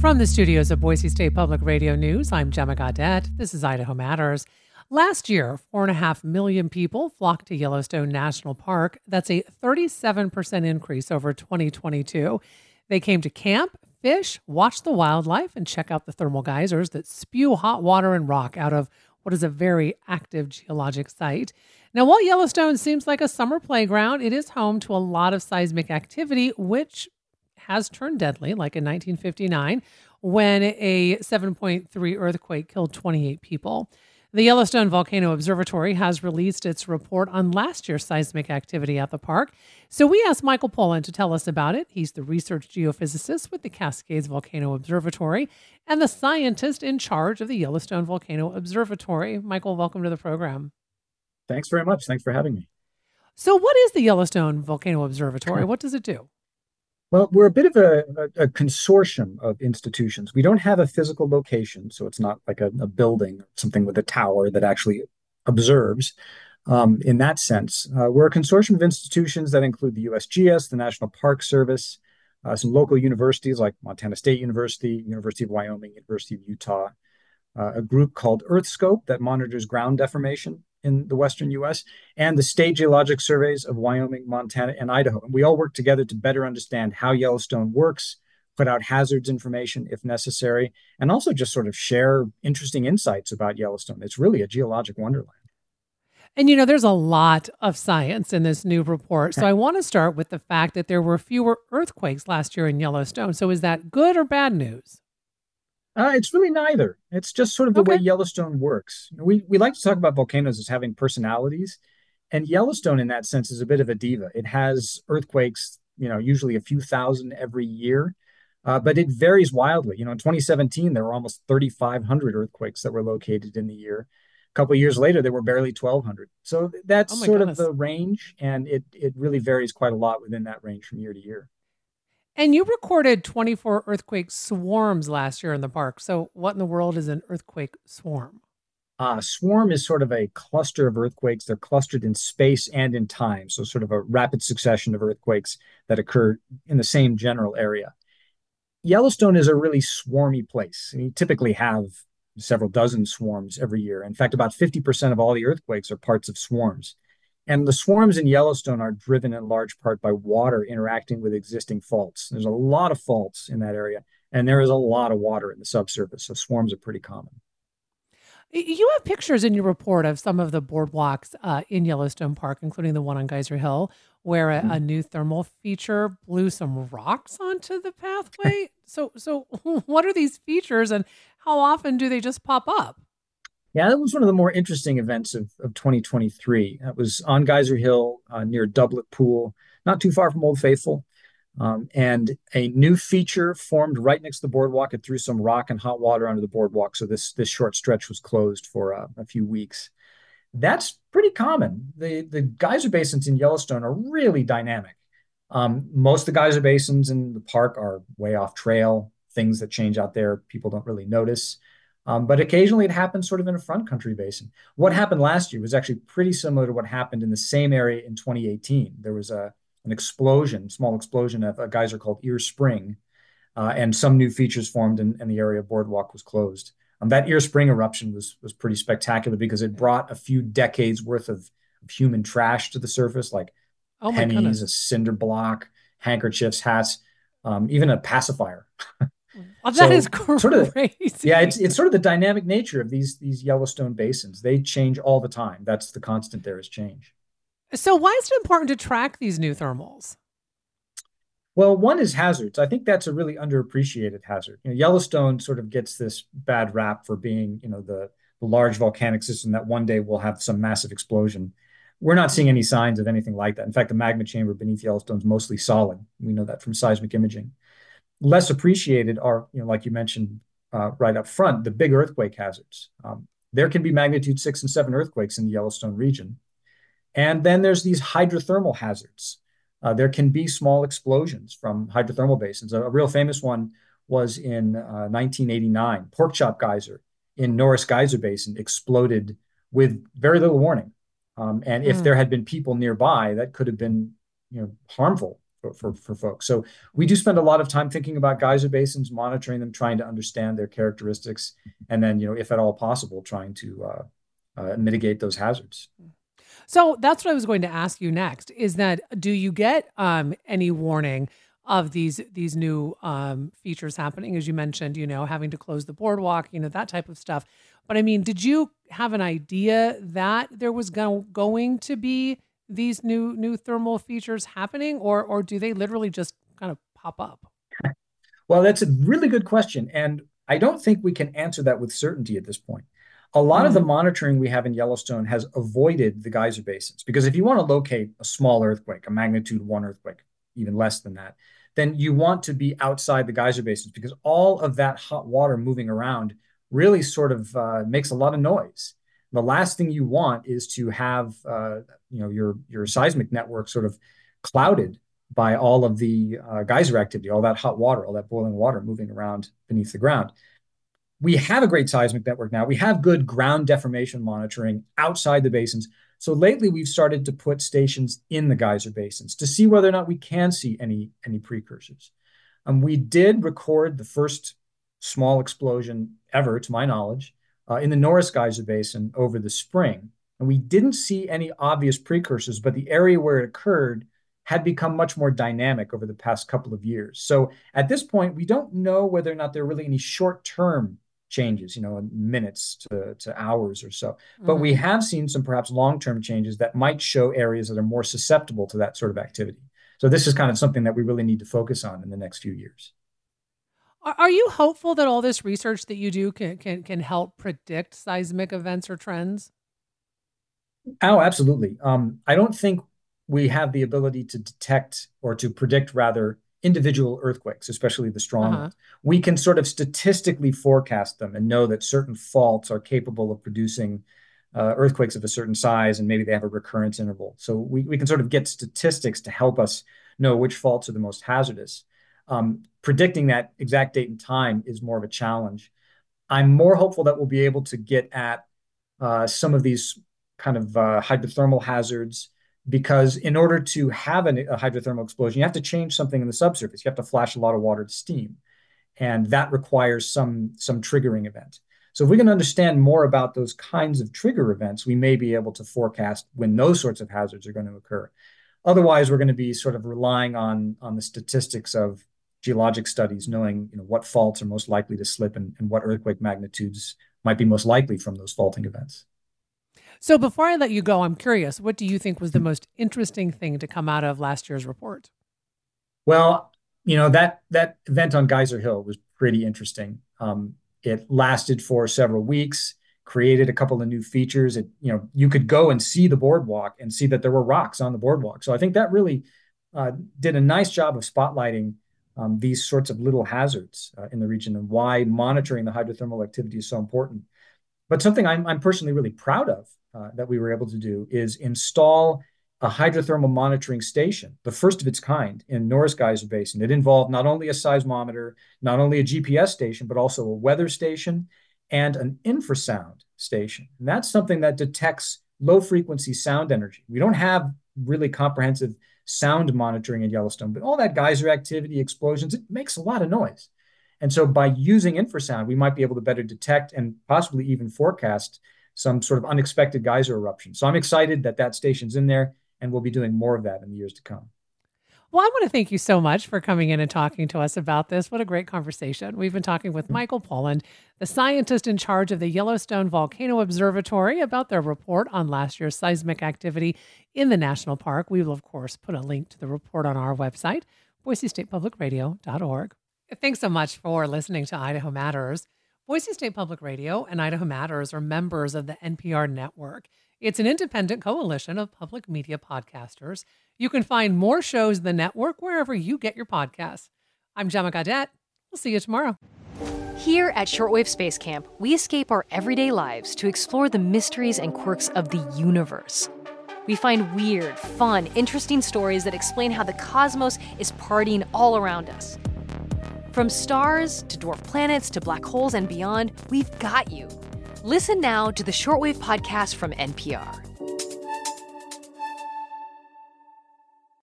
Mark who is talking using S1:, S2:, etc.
S1: From the studios of Boise State Public Radio News, I'm Gemma Gaudette. This is Idaho Matters. Last year, 4.5 million people flocked to Yellowstone National Park. That's a 37% increase over 2022. They came to camp, fish, watch the wildlife, and check out the thermal geysers that spew hot water and rock out of what is a very active geologic site. Now, while Yellowstone seems like a summer playground, it is home to a lot of seismic activity, which has turned deadly, like in 1959, when a 7.3 earthquake killed 28 people. The Yellowstone Volcano Observatory has released its report on last year's seismic activity at the park. So we asked Michael Pollan to tell us about it. He's the research geophysicist with the Cascades Volcano Observatory and the scientist in charge of the Yellowstone Volcano Observatory. Michael, welcome to the program.
S2: Thanks very much. Thanks for having me.
S1: So what is the Yellowstone Volcano Observatory? What does it do?
S2: Well, we're a bit of a consortium of institutions. We don't have a physical location, so it's not like a building, something with a tower that actually observes. In that sense, we're a consortium of institutions that include the USGS, the National Park Service, some local universities like Montana State University, University of Wyoming, University of Utah, a group called EarthScope that monitors ground deformation in the western U.S., and the state geologic surveys of Wyoming, Montana, and Idaho. And we all work together to better understand how Yellowstone works, put out hazards information if necessary, and also just sort of share interesting insights about Yellowstone. It's really a geologic wonderland.
S1: And there's a lot of science in this new report. So I want to start with the fact that there were fewer earthquakes last year in Yellowstone. So is that good or bad news?
S2: It's really neither. It's just sort of the way Yellowstone works. We like to talk about volcanoes as having personalities, and Yellowstone in that sense is a bit of a diva. It has earthquakes, usually a few thousand every year, but it varies wildly. In 2017, there were almost 3,500 earthquakes that were located in the year. A couple of years later, there were barely 1,200. So that's of the range, and it really varies quite a lot within that range from year to year.
S1: And you recorded 24 earthquake swarms last year in the park. So what in the world is an earthquake swarm?
S2: Swarm is sort of a cluster of earthquakes. They're clustered in space and in time. So sort of a rapid succession of earthquakes that occur in the same general area. Yellowstone is a really swarmy place. And you typically have several dozen swarms every year. In fact, about 50% of all the earthquakes are parts of swarms. And the swarms in Yellowstone are driven in large part by water interacting with existing faults. There's a lot of faults in that area, and there is a lot of water in the subsurface, so swarms are pretty common.
S1: You have pictures in your report of some of the boardwalks in Yellowstone Park, including the one on Geyser Hill, where a new thermal feature blew some rocks onto the pathway. So what are these features, and how often do they just pop up?
S2: Yeah, that was one of the more interesting events of 2023. That was on Geyser Hill near Doublet Pool, not too far from Old Faithful. And a new feature formed right next to the boardwalk. It threw some rock and hot water onto the boardwalk. So this short stretch was closed for a few weeks. That's pretty common. The geyser basins in Yellowstone are really dynamic. Most of the geyser basins in the park are way off trail, things that change out there people don't really notice. But occasionally it happens sort of in a front country basin. What happened last year was actually pretty similar to what happened in the same area in 2018. There was an explosion, small explosion of a geyser called Ear Spring, and some new features formed and the area boardwalk was closed. That Ear Spring eruption was pretty spectacular because it brought a few decades worth of human trash to the surface, like pennies, a cinder block, handkerchiefs, hats, even a pacifier.
S1: Oh, that is crazy.
S2: It's sort of the dynamic nature of these Yellowstone basins. They change all the time. That's the constant there is change.
S1: So why is it important to track these new thermals?
S2: Well, one is hazards. I think that's a really underappreciated hazard. Yellowstone sort of gets this bad rap for being, the large volcanic system that one day will have some massive explosion. We're not seeing any signs of anything like that. In fact, the magma chamber beneath Yellowstone is mostly solid. We know that from seismic imaging. Less appreciated are, like you mentioned right up front, the big earthquake hazards. There can be magnitude 6 and 7 earthquakes in the Yellowstone region. And then there's these hydrothermal hazards. There can be small explosions from hydrothermal basins. A real famous one was in 1989. Porkchop Geyser in Norris Geyser Basin exploded with very little warning. And if there had been people nearby, that could have been harmful for folks. So we do spend a lot of time thinking about geyser basins, monitoring them, trying to understand their characteristics, and then, if at all possible, trying to mitigate those hazards.
S1: So that's what I was going to ask you next, is that do you get any warning of these new features happening? As you mentioned, having to close the boardwalk, that type of stuff. But I mean, did you have an idea that there was going to be these new thermal features happening, or do they literally just kind of pop up?
S2: Well, that's a really good question. And I don't think we can answer that with certainty at this point. A lot of the monitoring we have in Yellowstone has avoided the geyser basins, because if you want to locate a small earthquake, a magnitude 1 earthquake, even less than that, then you want to be outside the geyser basins, because all of that hot water moving around really sort of makes a lot of noise. The last thing you want is to have your seismic network sort of clouded by all of the geyser activity, all that hot water, all that boiling water moving around beneath the ground. We have a great seismic network now. We have good ground deformation monitoring outside the basins. So lately, we've started to put stations in the geyser basins to see whether or not we can see any precursors. We did record the first small explosion ever, to my knowledge, in the Norris Geyser Basin over the spring. And we didn't see any obvious precursors, but the area where it occurred had become much more dynamic over the past couple of years. So at this point, we don't know whether or not there are really any short-term changes, in minutes to hours or so. But we have seen some perhaps long-term changes that might show areas that are more susceptible to that sort of activity. So this is kind of something that we really need to focus on in the next few years.
S1: Are you hopeful that all this research that you do can help predict seismic events or trends?
S2: Oh, absolutely. I don't think we have the ability to detect, or to predict rather, individual earthquakes, especially the strong ones. We can sort of statistically forecast them and know that certain faults are capable of producing earthquakes of a certain size, and maybe they have a recurrence interval. So we can sort of get statistics to help us know which faults are the most hazardous. Predicting that exact date and time is more of a challenge. I'm more hopeful that we'll be able to get at some of these kind of hydrothermal hazards, because in order to have a hydrothermal explosion, you have to change something in the subsurface. You have to flash a lot of water to steam, and that requires some triggering event. So if we can understand more about those kinds of trigger events, we may be able to forecast when those sorts of hazards are going to occur. Otherwise, we're going to be sort of relying on the statistics of geologic studies, knowing what faults are most likely to slip and what earthquake magnitudes might be most likely from those faulting events.
S1: So before I let you go, I'm curious, what do you think was the most interesting thing to come out of last year's report?
S2: Well, that event on Geyser Hill was pretty interesting. It lasted for several weeks, created a couple of new features. You could go and see the boardwalk and see that there were rocks on the boardwalk. So I think that really did a nice job of spotlighting these sorts of little hazards in the region, and why monitoring the hydrothermal activity is so important. But something I'm personally really proud of that we were able to do is install a hydrothermal monitoring station, the first of its kind in Norris Geyser Basin. It involved not only a seismometer, not only a GPS station, but also a weather station and an infrasound station. And that's something that detects low frequency sound energy. We don't have really comprehensive sound monitoring in Yellowstone, but all that geyser activity, explosions, it makes a lot of noise. And so by using infrasound, we might be able to better detect and possibly even forecast some sort of unexpected geyser eruption. So I'm excited that station's in there, and we'll be doing more of that in the years to come.
S1: Well, I want to thank you so much for coming in and talking to us about this. What a great conversation. We've been talking with Michael Pollan, the scientist in charge of the Yellowstone Volcano Observatory, about their report on last year's seismic activity in the national park. We will, of course, put a link to the report on our website, boisestatepublicradio.org. Thanks so much for listening to Idaho Matters. Boise State Public Radio and Idaho Matters are members of the NPR network. It's an independent coalition of public media podcasters. You can find more shows in the network wherever you get your podcasts. I'm Gemma Gaudette. We'll see you tomorrow.
S3: Here at Shortwave Space Camp, we escape our everyday lives to explore the mysteries and quirks of the universe. We find weird, fun, interesting stories that explain how the cosmos is partying all around us. From stars to dwarf planets to black holes and beyond, we've got you. Listen now to the Shortwave Podcast from NPR.